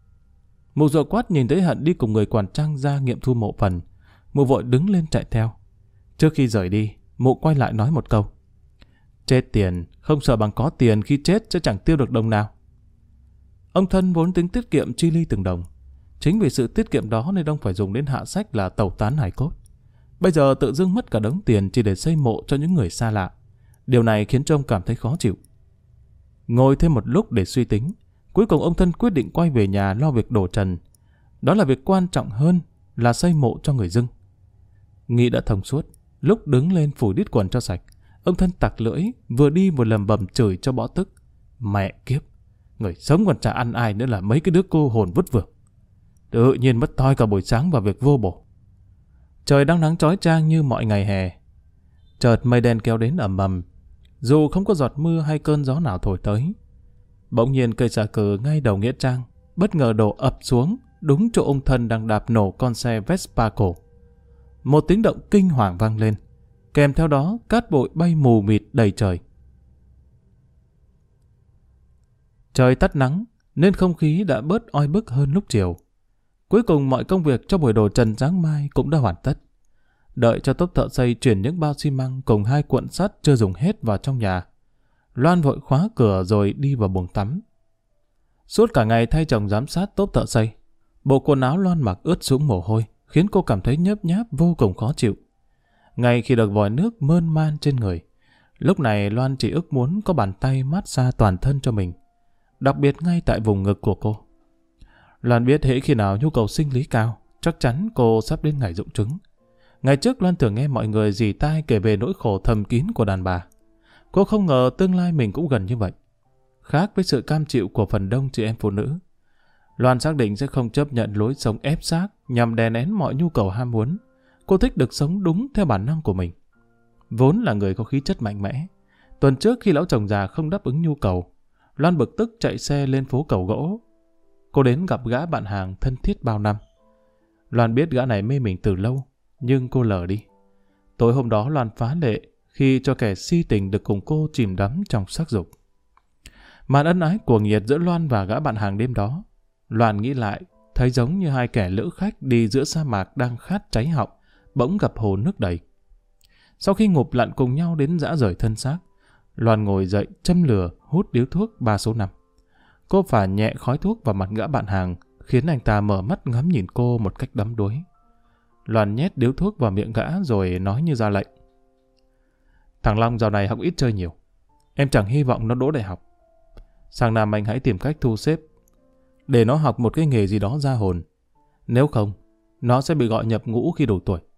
Mụ Dậu Quắt nhìn thấy Hận đi cùng người quản trang ra nghiệm thu mộ phần. Mụ vội đứng lên chạy theo. Trước khi rời đi, mụ quay lại nói một câu, chết tiền, không sợ bằng có tiền khi chết sẽ chẳng tiêu được đồng nào. Ông Thân vốn tính tiết kiệm chi ly từng đồng. Chính vì sự tiết kiệm đó nên ông phải dùng đến hạ sách là tẩu tán hài cốt. Bây giờ tự dưng mất cả đống tiền chỉ để xây mộ cho những người xa lạ. Điều này khiến cho ông cảm thấy khó chịu. Ngồi thêm một lúc để suy tính, cuối cùng ông Thân quyết định quay về nhà lo việc đổ trần. Đó là việc quan trọng hơn là xây mộ cho người dưng. Nghĩ đã thông suốt, lúc đứng lên phủi đít quần cho sạch, ông Thân tặc lưỡi, vừa đi vừa lầm bầm chửi cho bỏ tức. Mẹ kiếp, người sống còn chả ăn ai nữa là mấy cái đứa cô hồn vứt vưởng. Tự nhiên mất toi cả buổi sáng vào việc vô bổ. Trời đang nắng chói chang như mọi ngày hè. Chợt mây đen kéo đến ầm ầm, dù không có giọt mưa hay cơn gió nào thổi tới. Bỗng nhiên cây xà cừ ngay đầu nghĩa trang bất ngờ đổ ập xuống đúng chỗ ông Thân đang đạp nổ con xe Vespa cổ. Một tiếng động kinh hoàng vang lên, kèm theo đó cát bụi bay mù mịt đầy trời. Trời tắt nắng nên không khí đã bớt oi bức hơn lúc chiều. Cuối cùng mọi công việc cho buổi đổ trần sáng mai cũng đã hoàn tất. Đợi cho tốp thợ xây chuyển những bao xi măng cùng 2 cuộn sắt chưa dùng hết vào trong nhà, Loan vội khóa cửa rồi đi vào buồng tắm. Suốt cả ngày thay chồng giám sát tốp thợ xây, bộ quần áo Loan mặc ướt sũng mồ hôi, khiến cô cảm thấy nhớp nháp vô cùng khó chịu. Ngay khi được vòi nước mơn man trên người, lúc này Loan chỉ ước muốn có bàn tay mát xa toàn thân cho mình, đặc biệt ngay tại vùng ngực của cô. Loan biết hễ khi nào nhu cầu sinh lý cao, chắc chắn cô sắp đến ngày rụng trứng. Ngày trước Loan thường nghe mọi người rỉ tai kể về nỗi khổ thầm kín của đàn bà. Cô không ngờ tương lai mình cũng gần như vậy. Khác với sự cam chịu của phần đông chị em phụ nữ, Loan xác định sẽ không chấp nhận lối sống ép xác nhằm đè nén mọi nhu cầu ham muốn. Cô thích được sống đúng theo bản năng của mình. Vốn là người có khí chất mạnh mẽ. Tuần trước khi lão chồng già không đáp ứng nhu cầu, Loan bực tức chạy xe lên phố Cầu Gỗ. Cô đến gặp gã bạn hàng thân thiết bao năm. Loan biết gã này mê mình từ lâu, nhưng cô lờ đi. Tối hôm đó Loan phá lệ khi cho kẻ si tình được cùng cô chìm đắm trong sắc dục. Màn ân ái cuồng nhiệt giữa Loan và gã bạn hàng đêm đó, Loan nghĩ lại thấy giống như hai kẻ lữ khách đi giữa sa mạc đang khát cháy họng, bỗng gặp hồ nước đầy. Sau khi ngụp lặn cùng nhau đến rã rời thân xác, Loan ngồi dậy châm lửa hút điếu thuốc 3 số 5. Cô phả nhẹ khói thuốc vào mặt gã bạn hàng, khiến anh ta mở mắt ngắm nhìn cô một cách đắm đuối. Loan nhét điếu thuốc vào miệng gã rồi nói như ra lệnh. Thằng Long dạo này học ít chơi nhiều. Em chẳng hy vọng nó đỗ đại học. Sang năm anh hãy tìm cách thu xếp để nó học một cái nghề gì đó ra hồn. Nếu không, nó sẽ bị gọi nhập ngũ khi đủ tuổi.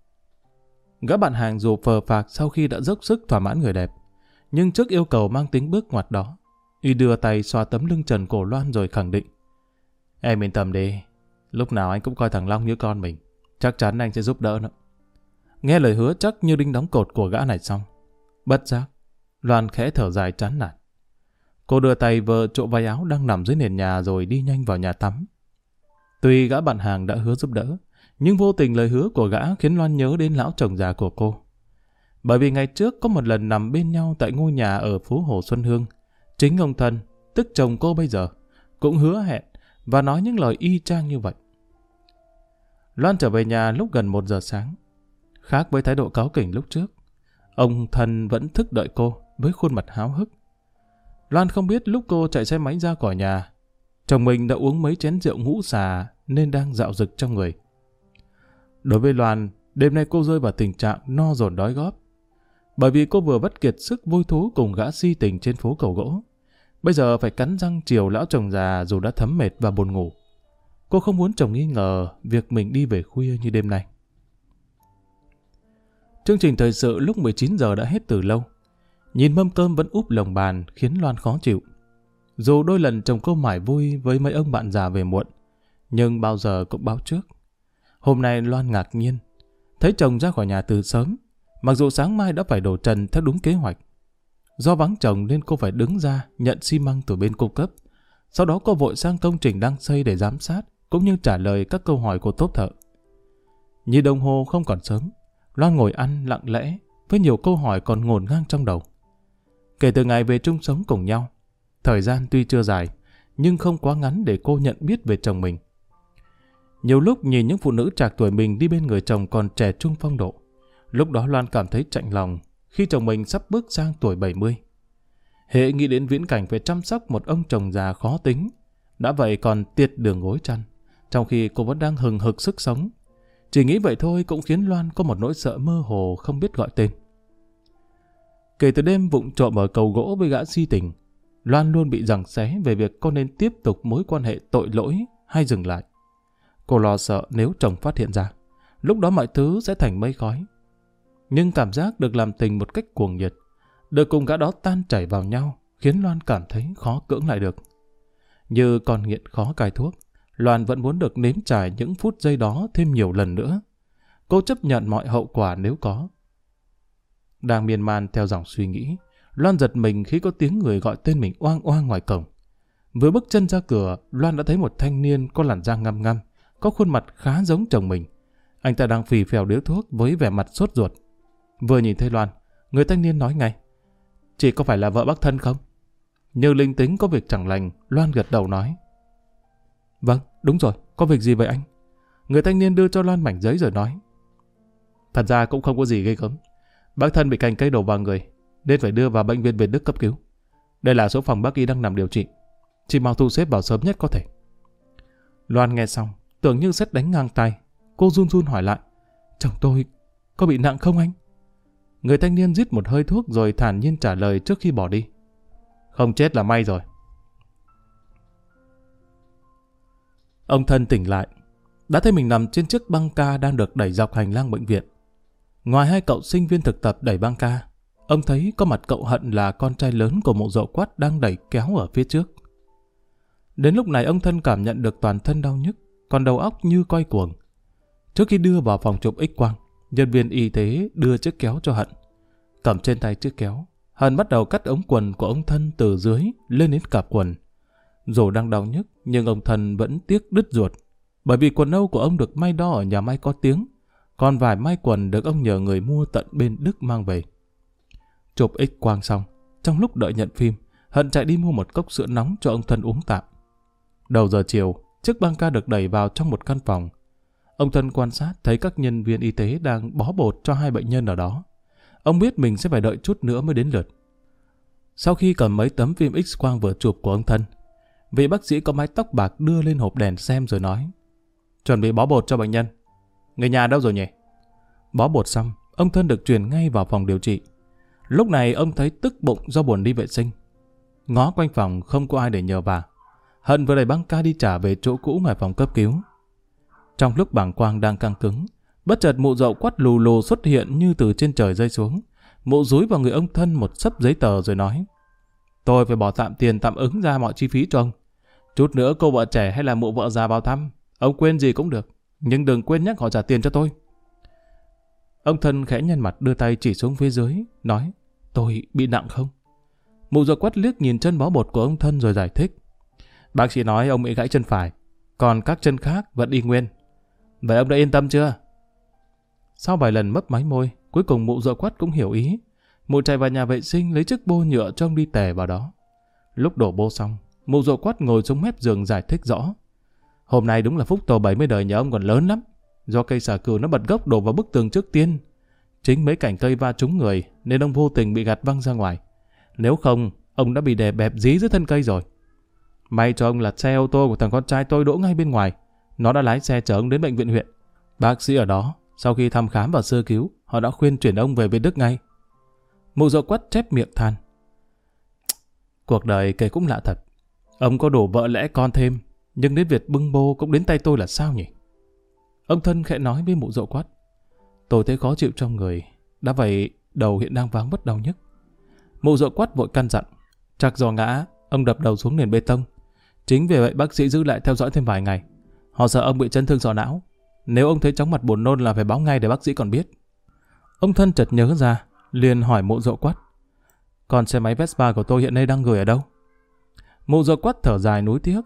Gã bạn hàng dù phờ phạc sau khi đã dốc sức thỏa mãn người đẹp, nhưng trước yêu cầu mang tính bước ngoặt đó, y đưa tay xoa tấm lưng trần cổ Loan rồi khẳng định. Em yên tâm đi, lúc nào anh cũng coi thằng Long như con mình. Chắc chắn anh sẽ giúp đỡ nó. Nghe lời hứa chắc như đinh đóng cột của gã này xong, bất giác Loan khẽ thở dài chán nản. Cô đưa tay vơ chỗ váy áo đang nằm dưới nền nhà rồi đi nhanh vào nhà tắm. Tuy gã bạn hàng đã hứa giúp đỡ, nhưng vô tình lời hứa của gã khiến Loan nhớ đến lão chồng già của cô. Bởi vì ngày trước có một lần nằm bên nhau tại ngôi nhà ở phố Hồ Xuân Hương, chính ông Thân, tức chồng cô bây giờ, cũng hứa hẹn và nói những lời y chang như vậy. Loan trở về nhà lúc gần 1 giờ sáng. Khác với thái độ cáu kỉnh lúc trước, ông Thân vẫn thức đợi cô với khuôn mặt háo hức. Loan không biết lúc cô chạy xe máy ra khỏi nhà, chồng mình đã uống mấy chén rượu ngũ xà nên đang dạo dực trong người. Đối với Loan, đêm nay cô rơi vào tình trạng no dồn đói góp. Bởi vì cô vừa vất kiệt sức vui thú cùng gã si tình trên phố Cầu Gỗ, bây giờ phải cắn răng chiều lão chồng già dù đã thấm mệt và buồn ngủ. Cô không muốn chồng nghi ngờ việc mình đi về khuya như đêm nay. Chương trình thời sự lúc 19 giờ đã hết từ lâu. Nhìn mâm cơm vẫn úp lồng bàn khiến Loan khó chịu. Dù đôi lần chồng cô mải vui với mấy ông bạn già về muộn, nhưng bao giờ cũng báo trước. Hôm nay Loan ngạc nhiên, thấy chồng ra khỏi nhà từ sớm, mặc dù sáng mai đã phải đổ trần theo đúng kế hoạch. Do vắng chồng nên cô phải đứng ra nhận xi măng từ bên cung cấp. Sau đó cô vội sang công trình đang xây để giám sát, cũng như trả lời các câu hỏi của tốp thợ. Nhìn đồng hồ không còn sớm, Loan ngồi ăn lặng lẽ với nhiều câu hỏi còn ngổn ngang trong đầu. Kể từ ngày về chung sống cùng nhau, thời gian tuy chưa dài, nhưng không quá ngắn để cô nhận biết về chồng mình. Nhiều lúc nhìn những phụ nữ trạc tuổi mình đi bên người chồng còn trẻ trung phong độ, lúc đó Loan cảm thấy chạnh lòng khi chồng mình sắp bước sang tuổi 70. Hễ nghĩ đến viễn cảnh phải chăm sóc một ông chồng già khó tính, đã vậy còn tiệt đường gối chăn, trong khi cô vẫn đang hừng hực sức sống. Chỉ nghĩ vậy thôi cũng khiến Loan có một nỗi sợ mơ hồ không biết gọi tên. Kể từ đêm vụng trộm ở cầu gỗ với gã si tình, Loan luôn bị giằng xé về việc có nên tiếp tục mối quan hệ tội lỗi hay dừng lại. Cô lo sợ nếu chồng phát hiện ra, lúc đó mọi thứ sẽ thành mây khói. Nhưng cảm giác được làm tình một cách cuồng nhiệt, được cùng gã đó tan chảy vào nhau, khiến Loan cảm thấy khó cưỡng lại được. Như con nghiện khó cai thuốc, Loan vẫn muốn được nếm trải những phút giây đó thêm nhiều lần nữa. Cô chấp nhận mọi hậu quả nếu có. Đang miên man theo dòng suy nghĩ, Loan giật mình khi có tiếng người gọi tên mình oang oang ngoài cổng. Vừa bước chân ra cửa, Loan đã thấy một thanh niên có làn da ngăm ngăm, có khuôn mặt khá giống chồng mình. Anh ta đang phì phèo điếu thuốc với vẻ mặt sốt ruột. Vừa nhìn thấy Loan, người thanh niên nói ngay: "Chị có phải là vợ bác Thân không?" Như linh tính có việc chẳng lành, Loan gật đầu nói: "Vâng, đúng rồi, có việc gì vậy anh?" Người thanh niên đưa cho Loan mảnh giấy rồi nói: "Thật ra cũng không có gì ghê gớm. Bác Thân bị cành cây đổ vào người, nên phải đưa vào bệnh viện Việt Đức cấp cứu. Đây là số phòng bác y đang nằm điều trị. Chị mau thu xếp vào sớm nhất có thể." Loan nghe xong, tưởng như sét đánh ngang tai. Cô run run hỏi lại: "Chồng tôi có bị nặng không anh?" Người thanh niên rít một hơi thuốc rồi thản nhiên trả lời trước khi bỏ đi: "Không chết là may rồi." Ông Thân tỉnh lại, đã thấy mình nằm trên chiếc băng ca đang được đẩy dọc hành lang bệnh viện. Ngoài hai cậu sinh viên thực tập đẩy băng ca, ông thấy có mặt cậu Hận là con trai lớn của mụ Dậu Quát đang đẩy kéo ở phía trước. Đến lúc này ông Thân cảm nhận được toàn thân đau nhức, còn đầu óc như quay cuồng. Trước khi đưa vào phòng chụp X-quang, nhân viên y tế đưa chiếc kéo cho Hận. Cầm trên tay chiếc kéo, Hận bắt đầu cắt ống quần của ông Thân từ dưới lên đến cạp quần. Dù đang đau nhức, nhưng ông Thân vẫn tiếc đứt ruột, bởi vì quần âu của ông được may đo ở nhà may có tiếng, còn vài may quần được ông nhờ người mua tận bên Đức mang về. Chụp X-quang xong, trong lúc đợi nhận phim, Hận chạy đi mua một cốc sữa nóng cho ông Thân uống tạm. Đầu giờ chiều, chiếc băng ca được đẩy vào trong một căn phòng. Ông Thân quan sát thấy các nhân viên y tế đang bó bột cho hai bệnh nhân ở đó. Ông biết mình sẽ phải đợi chút nữa mới đến lượt. Sau khi cầm mấy tấm phim X-quang vừa chụp của ông Thân, vị bác sĩ có mái tóc bạc đưa lên hộp đèn xem rồi nói: "Chuẩn bị bó bột cho bệnh nhân. Người nhà đâu rồi nhỉ?" Bó bột xong, ông Thân được chuyển ngay vào phòng điều trị. Lúc này ông thấy tức bụng do buồn đi vệ sinh. Ngó quanh phòng không có ai để nhờ vả. Hận vừa đẩy băng ca đi trả về chỗ cũ ngoài phòng cấp cứu. Trong lúc bàng quang đang căng cứng, bất chợt mụ Dậu Quát lù lù xuất hiện như từ trên trời rơi xuống. Mụ dúi vào người ông Thân một xấp giấy tờ rồi nói: "Tôi phải bỏ tạm tiền tạm ứng ra mọi chi phí cho ông. Chút nữa cô vợ trẻ hay là mụ vợ già vào thăm, ông quên gì cũng được, nhưng đừng quên nhắc họ trả tiền cho tôi." Ông Thân khẽ nhăn mặt đưa tay chỉ xuống phía dưới, nói: "Tôi bị nặng không?" Mụ Dậu Quát liếc nhìn chân bó bột của ông Thân rồi giải thích: "Bác sĩ nói ông bị gãy chân phải, còn các chân khác vẫn y nguyên. Vậy ông đã yên tâm chưa?" Sau vài lần mấp máy môi, cuối cùng mụ Dậu Quát cũng hiểu ý. Mụ chạy vào nhà vệ sinh lấy chiếc bô nhựa cho ông đi tè vào đó. Lúc đổ bô xong, mụ Dậu Quát ngồi xuống mép giường giải thích rõ: "Hôm nay đúng là phúc tổ 70 đời nhà ông còn lớn lắm. Do cây xà cừu nó bật gốc đổ vào bức tường trước tiên. Chính mấy cành cây va trúng người nên ông vô tình bị gạt văng ra ngoài. Nếu không, ông đã bị đè bẹp dí dưới thân cây rồi. May cho ông là xe ô tô của thằng con trai tôi đỗ ngay bên ngoài. Nó đã lái xe chở ông đến bệnh viện huyện. Bác sĩ ở đó, sau khi thăm khám và sơ cứu, họ đã khuyên chuyển ông về Việt Đức ngay." Mụ Dậu Quát chép miệng than: "Cuộc đời kể cũng lạ thật. Ông có đủ vợ lẽ con thêm, nhưng đến việc bưng bô cũng đến tay tôi là sao nhỉ?" Ông Thân khẽ nói với mụ Dậu Quát: "Tôi thấy khó chịu trong người, đã vậy đầu hiện đang váng vất đau nhức." Mụ Dậu Quát vội căn dặn: "Chắc do ngã, ông đập đầu xuống nền bê tông. Chính vì vậy bác sĩ giữ lại theo dõi thêm vài ngày. Họ sợ ông bị chấn thương sọ não. Nếu ông thấy chóng mặt buồn nôn là phải báo ngay để bác sĩ còn biết." Ông Thân chợt nhớ ra, liền hỏi mụ Dậu Quát: "Còn xe máy Vespa của tôi hiện nay đang gửi ở đâu?" Mụ Dậu Quát thở dài nuối tiếc: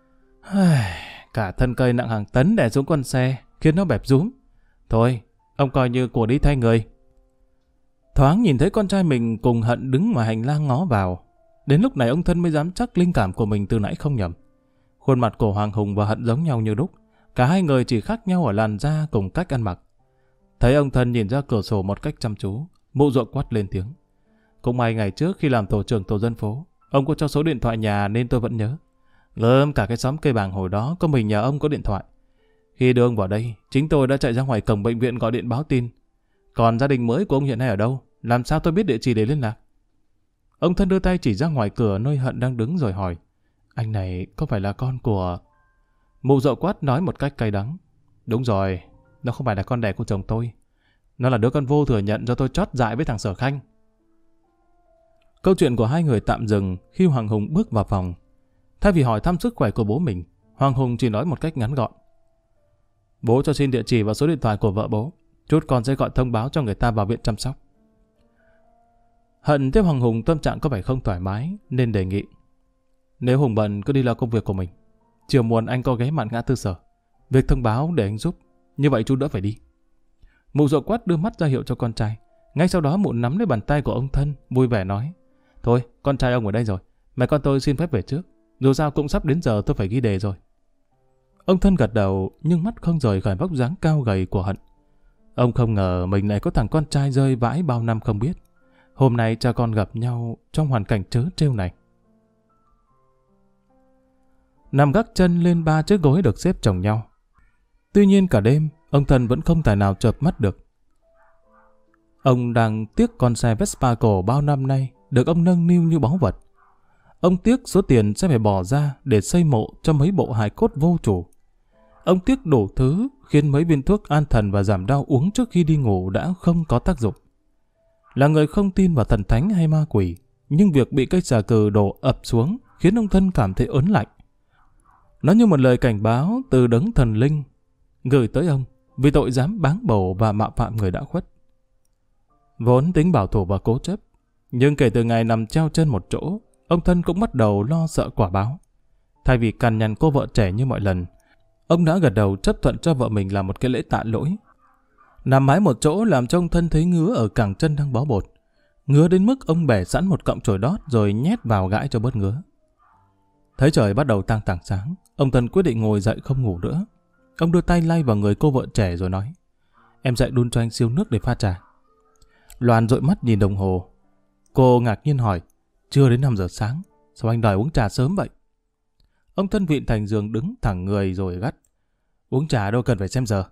"Cả thân cây nặng hàng tấn đè xuống con xe, khiến nó bẹp rúm. Thôi, ông coi như của đi thay người." Thoáng nhìn thấy con trai mình cùng Hận đứng ngoài hành lang ngó vào. Đến lúc này ông Thân mới dám chắc linh cảm của mình từ nãy không nhầm. Khuôn mặt của Hoàng Hùng và Hận giống nhau như đúc. Cả hai người chỉ khác nhau ở làn da cùng cách ăn mặc. Thấy ông Thân nhìn ra cửa sổ một cách chăm chú, mụ Dậu Quát lên tiếng: "Cũng may ngày trước khi làm tổ trưởng tổ dân phố, ông có cho số điện thoại nhà nên tôi vẫn nhớ. Cả cái xóm cây bàng hồi đó có mình nhờ ông có điện thoại. Khi đưa ông vào đây, chính tôi đã chạy ra ngoài cổng bệnh viện gọi điện báo tin. Còn gia đình mới của ông hiện nay ở đâu? Làm sao tôi biết địa chỉ để liên lạc? Ông Thân đưa tay chỉ ra ngoài cửa nơi Hận đang đứng rồi hỏi. Anh này có phải là con của... Mụ Dậu Quát nói một cách cay đắng. Đúng rồi, nó không phải là con đẻ của chồng tôi. Nó là đứa con vô thừa nhận do tôi chót dại với thằng Sở Khanh. Câu chuyện của hai người tạm dừng khi Hoàng Hùng bước vào phòng. Thay vì hỏi thăm sức khỏe của bố mình, Hoàng Hùng chỉ nói một cách ngắn gọn. Bố cho xin địa chỉ và số điện thoại của vợ bố. Chút con sẽ gọi thông báo cho người ta vào viện chăm sóc. Hận tiếp Hoàng Hùng tâm trạng có vẻ không thoải mái nên đề nghị. Nếu Hùng bận cứ đi lo công việc của mình. Chiều muộn anh có ghé mạn ngã tư Sở. Việc thông báo để anh giúp. Như vậy chú đỡ phải đi. Mụ Dậu Quát đưa mắt ra hiệu cho con trai. Ngay sau đó mụ nắm lấy bàn tay của ông Thân, vui vẻ nói. Thôi, con trai ông ở đây rồi. Mẹ con tôi xin phép về trước. Dù sao cũng sắp đến giờ tôi phải ghi đề rồi. Ông Thân gật đầu nhưng mắt không rời khỏi vóc dáng cao gầy của Hận. Ông không ngờ mình lại có thằng con trai rơi vãi bao năm không biết. Hôm nay cha con gặp nhau trong hoàn cảnh trớ trêu này. Nằm gác chân lên 3 chiếc gối được xếp chồng nhau. Tuy nhiên cả đêm, ông Thân vẫn không tài nào chợp mắt được. Ông đang tiếc con xe Vespa cổ bao năm nay được ông nâng niu như báu vật. Ông tiếc số tiền sẽ phải bỏ ra để xây mộ cho mấy bộ hài cốt vô chủ. Ông tiếc đủ thứ khiến mấy viên thuốc an thần và giảm đau uống trước khi đi ngủ đã không có tác dụng. Là người không tin vào thần thánh hay ma quỷ, nhưng việc bị cây xà cừ đổ ập xuống khiến ông Thân cảm thấy ớn lạnh. Nó như một lời cảnh báo từ đấng thần linh gửi tới ông vì tội dám báng bổ và mạo phạm người đã khuất. Vốn tính bảo thủ và cố chấp, nhưng kể từ ngày nằm treo chân một chỗ, ông Thân cũng bắt đầu lo sợ quả báo. Thay vì cằn nhằn cô vợ trẻ như mọi lần, ông đã gật đầu chấp thuận cho vợ mình làm một cái lễ tạ lỗi. Nằm mái một chỗ làm cho ông Thân thấy ngứa ở cẳng chân đang bó bột. Ngứa đến mức ông bẻ sẵn một cọng chổi đót rồi nhét vào gãi cho bớt ngứa. Thấy trời bắt đầu tang tảng sáng, ông Thân quyết định ngồi dậy không ngủ nữa. Ông đưa tay lay vào người cô vợ trẻ rồi nói. Em dậy đun cho anh siêu nước để pha trà. Loan dội mắt nhìn đồng hồ. Cô ngạc nhiên hỏi. Chưa đến 5 giờ sáng, sao anh đòi uống trà sớm vậy? Ông Thân vịn thành giường đứng thẳng người rồi gắt. Uống trà đâu cần phải xem giờ.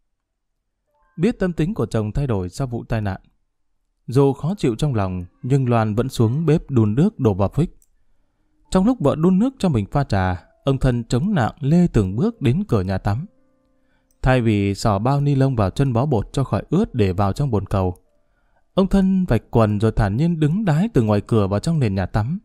Biết tâm tính của chồng thay đổi sau vụ tai nạn. Dù khó chịu trong lòng, nhưng Loan vẫn xuống bếp đun nước đổ vào phích. Trong lúc vợ đun nước cho mình pha trà, ông Thân chống nạng lê từng bước đến cửa nhà tắm. Thay vì xỏ bao ni lông vào chân bó bột cho khỏi ướt để vào trong bồn cầu, ông Thân vạch quần rồi thản nhiên đứng đái từ ngoài cửa vào trong nền nhà tắm.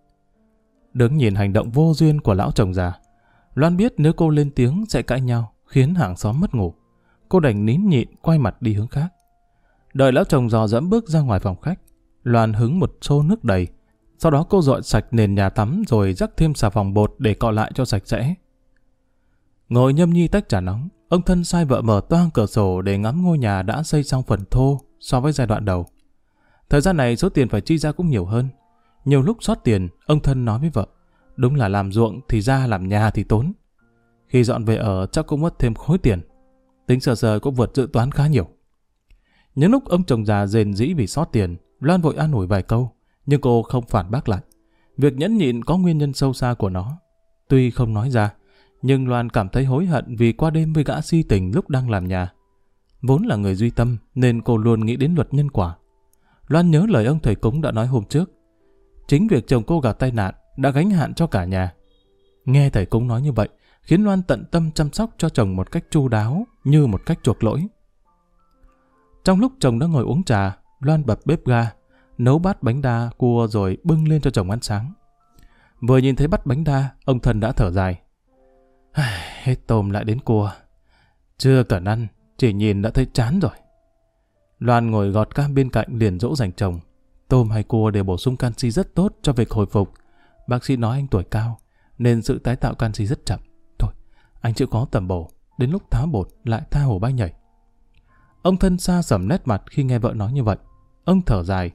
Đứng nhìn hành động vô duyên của lão chồng già, Loan biết nếu cô lên tiếng sẽ cãi nhau, khiến hàng xóm mất ngủ. Cô đành nín nhịn quay mặt đi hướng khác. Đợi lão chồng dò dẫm bước ra ngoài phòng khách, Loan hứng một xô nước đầy. Sau đó cô dọn sạch nền nhà tắm rồi rắc thêm xà phòng bột để cọ lại cho sạch sẽ. Ngồi nhâm nhi tách trà nóng, ông Thân sai vợ mở toang cửa sổ để ngắm ngôi nhà đã xây xong phần thô so với giai đoạn đầu. Thời gian này số tiền phải chi ra cũng nhiều hơn. Nhiều lúc sót tiền, ông Thân nói với vợ, đúng là làm ruộng thì ra làm nhà thì tốn. Khi dọn về ở chắc cũng mất thêm khối tiền. Tính sờ sờ cũng vượt dự toán khá nhiều. Những lúc ông chồng già rền rĩ vì sót tiền, Loan vội an ủi vài câu, nhưng cô không phản bác lại. Việc nhẫn nhịn có nguyên nhân sâu xa của nó. Tuy không nói ra, nhưng Loan cảm thấy hối hận vì qua đêm với gã si tình lúc đang làm nhà. Vốn là người duy tâm nên cô luôn nghĩ đến luật nhân quả. Loan nhớ lời ông thầy cúng đã nói hôm trước. Chính việc chồng cô gặp tai nạn đã gánh hạn cho cả nhà. Nghe thầy cúng nói như vậy khiến Loan tận tâm chăm sóc cho chồng một cách chu đáo như một cách chuộc lỗi. Trong lúc chồng đang ngồi uống trà, Loan bật bếp ga, nấu bát bánh đa cua rồi bưng lên cho chồng ăn sáng. Vừa nhìn thấy bát bánh đa, ông Thân đã thở dài. Hết tôm lại đến cua. Chưa cần ăn, chỉ nhìn đã thấy chán rồi. Loan ngồi gọt cam bên cạnh liền dỗ dành chồng. Tôm hay cua đều bổ sung canxi rất tốt cho việc hồi phục. Bác sĩ nói anh tuổi cao, nên sự tái tạo canxi rất chậm. Thôi, anh chịu khó tầm bổ, đến lúc tháo bột lại tha hồ bay nhảy. Ông Thân xa sầm nét mặt khi nghe vợ nói như vậy. Ông thở dài.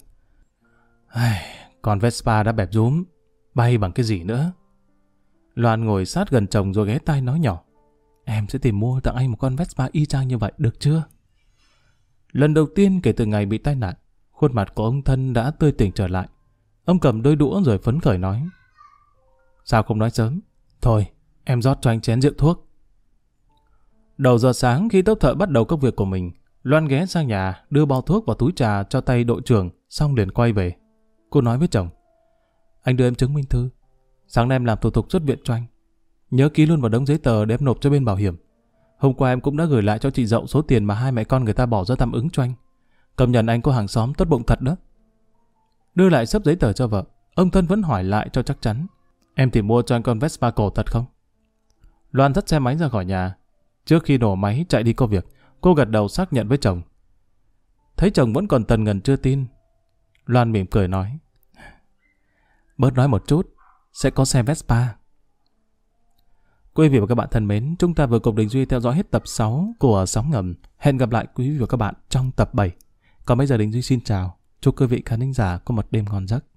Con Vespa đã bẹp rúm, bay bằng cái gì nữa? Loan ngồi sát gần chồng rồi ghé tai nói nhỏ. Em sẽ tìm mua tặng anh một con Vespa y chang như vậy, được chưa? Lần đầu tiên kể từ ngày bị tai nạn, khuôn mặt của ông Thân đã tươi tỉnh trở lại. Ông cầm đôi đũa rồi phấn khởi nói. Sao không nói sớm? Thôi, em rót cho anh chén rượu thuốc. Đầu giờ sáng khi tốp thợ bắt đầu công việc của mình, Loan ghé sang nhà đưa bao thuốc vào túi trà cho tay đội trưởng, xong liền quay về. Cô nói với chồng: Anh đưa em chứng minh thư. Sáng nay em làm thủ tục xuất viện cho anh. Nhớ ký luôn vào đống giấy tờ để em nộp cho bên bảo hiểm. Hôm qua em cũng đã gửi lại cho chị Dậu số tiền mà hai mẹ con người ta bỏ ra tạm ứng cho anh. Công nhận anh có hàng xóm tốt bụng thật đó. Đưa lại xấp giấy tờ cho vợ, ông Thân vẫn hỏi lại cho chắc chắn: Em thì mua cho anh con Vespa cổ thật không? Loan dắt xe máy ra khỏi nhà. Trước khi nổ máy chạy đi có việc, cô gật đầu xác nhận với chồng. Thấy chồng vẫn còn tần ngần chưa tin, Loan mỉm cười nói: Bớt nói một chút, sẽ có xe Vespa. Quý vị và các bạn thân mến, chúng ta vừa cùng Đình Duy theo dõi hết tập 6 của Sóng Ngầm. Hẹn gặp lại quý vị và các bạn trong tập 7. Còn bây giờ Đình Duy xin chào. Chúc quý vị khán thính giả có một đêm ngon giấc.